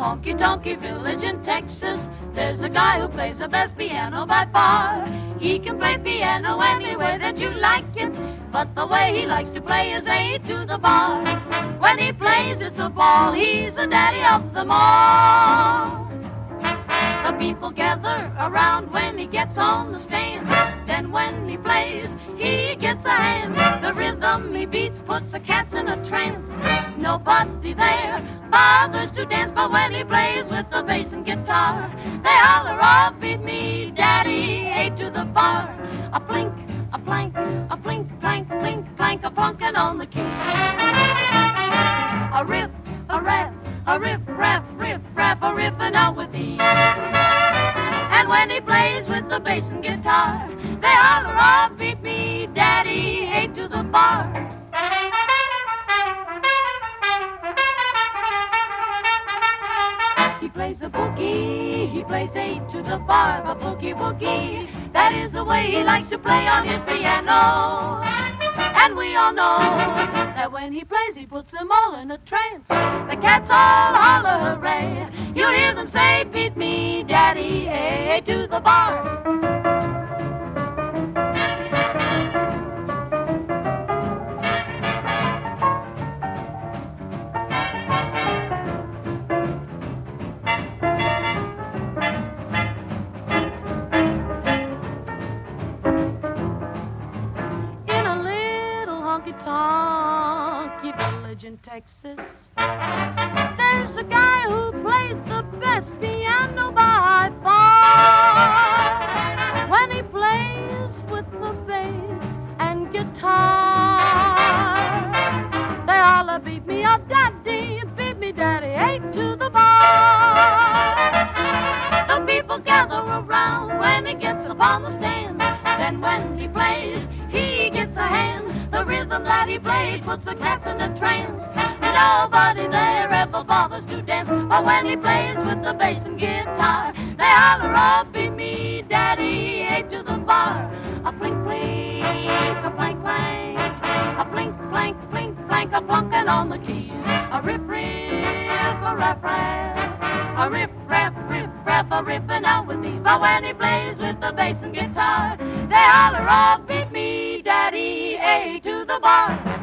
honky-tonky village in Texas, there's a guy who plays the best piano by far. He can play piano any way that you like it, but the way he likes to play is A to the bar. When he plays, it's a ball. He's the daddy of them all. The people gather around when he gets on the stand. Then when he plays, he gets a hand. The rhythm he beats puts the cats in a trance. Nobody there bothers to dance, but when he plays with the bass and guitar, they holler, "Oh, beat me, daddy, A to the bar." A plink, a plank, a plink, plank, plink, plank, a plunkin' on the key. A riff, a rap, a riff, rap, riff, rap, a riffin' out with ease. And when he plays with the bass and guitar, they holler, "Oh, beat me, daddy, A to the bar." He plays a boogie, he plays A to the bar, the boogie woogie. That is the way he likes to play on his piano. And we all know that when he plays, he puts them all in a trance. The cats all holler hooray. You hear them say, "Beat me, daddy, A to the bar." Honky-tonky village in Texas, there's a guy who plays the best piano by far. When he plays with the bass and guitar, they holler, "Beat me up, daddy, beat me, daddy, A to the bar." The people gather around when he gets up on the stand. Then when he plays, he gets a hand. The rhythm that he plays puts the cats in a trance. Nobody there ever bothers to dance, but when he plays with the bass and guitar, they holler, "Oh, beat me, daddy, A to the bar." A plink, plink, a plank, plank, a plink, plank, plink, plank, a plunkin' on the keys. A riff, riff, a rap, rap, a riff, rap, riff, rap, a riffin' out with these. But when he plays with the bass and guitar, they holler, "Oh, beat me, daddy, A to the bar."